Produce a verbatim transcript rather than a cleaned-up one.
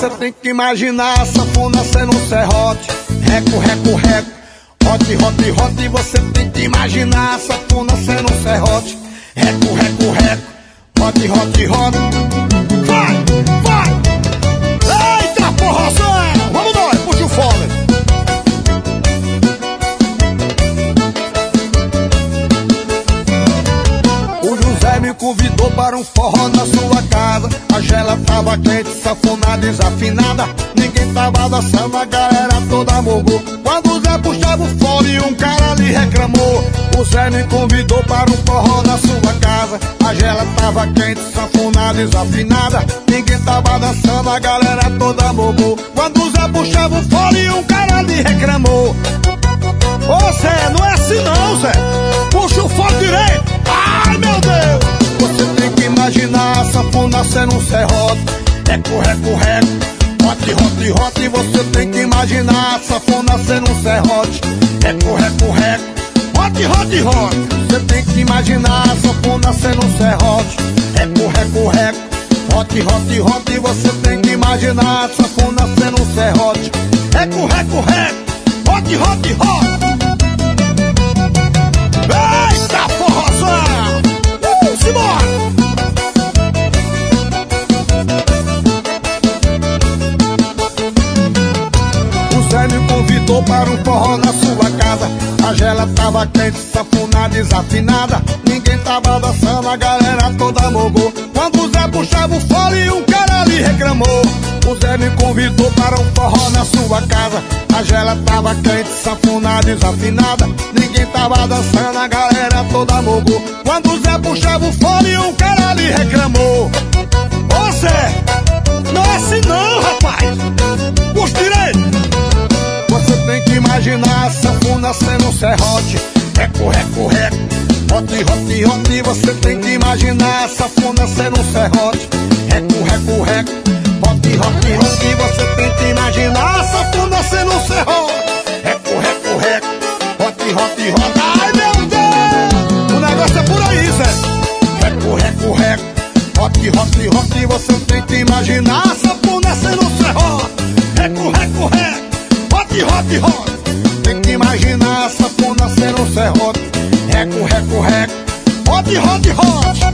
Você tem que imaginar a sanfona sendo um serrote. Reco, reco, reco, rote, rote, rote. Você tem que imaginar a sanfona sendo um serrote. Reco, reco, reco, rote, rote, rote. Vai, vai! Eita porra, vamos nós, puxa o fole. O José me convidou para um forró na sua casa. A gela tava quente, sanfona desafinada. Ninguém tava dançando, a galera toda morgou. Quando o Zé puxava o fole, um cara ali reclamou. O Zé me convidou para um forró na sua casa. A gela tava quente, sanfona desafinada. Ninguém tava dançando, a galera toda morgou. Quando o Zé puxava o fole, um cara ali reclamou. Ô Zé, não é assim não, Zé. Puxa o fole direito. Ai meu Deus. Você tem que imaginar a sanfona sendo um serrote. Reco, reco, reco, rote, rote, rote. Você tem que imaginar a sanfona sendo um serrote. Reco, reco, reco, rote, rote, rote. Você tem que imaginar a sanfona sendo um serrote. Reco, reco, reco, rote, rote, rote. Você tem que imaginar a sanfona sendo um serrote. Reco, reco, reco, rote, rote, rote. Eita forrozão! Uh, simbora! O Zé me convidou para um forró na sua casa. A gela tava quente, sanfona desafinada. Ninguém tava dançando, a galera toda morgou. Quando o Zé puxava o fole, um cara ali reclamou. O Zé me convidou para um forró na sua casa. A gela tava quente, sanfona desafinada. Ninguém tava dançando, a galera toda morgou. Quando o Zé puxava o fole, um cara ali reclamou. Ô Zé, não é assim não, rapaz. Puxa direito. Você tem que imaginar a sanfona sendo um serrote. Reco, reco, reco, rote, rote, rote. Você tem que imaginar a sanfona sendo um serrote. Reco, reco, reco, rote, rote, rote. Você tem que imaginar a sanfona sendo um serrote. Reco, reco, reco, rote, rote, rote. Ai meu Deus, o negócio é por aí, Zé. Reco, reco, reco, rote, rote, rote. Você tem que imaginar a sanfona sendo um serrote. Reco, reco, reco, rote, rote, rote. Tem que imaginar a sanfona sendo um serrote. Reco, reco, reco, rote, rote, rote.